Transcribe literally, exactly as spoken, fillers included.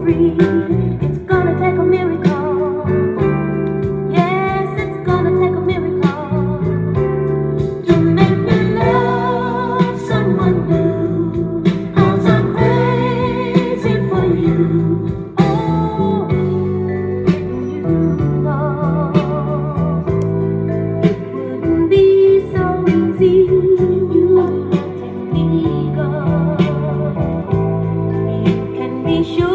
free. It's gonna take a miracle. Yes, it's gonna take a miracle to make me love someone new. 'Cause I'm crazy for you. Oh, didn't you know it wouldn't be so easy? You letting me go. You can be sure.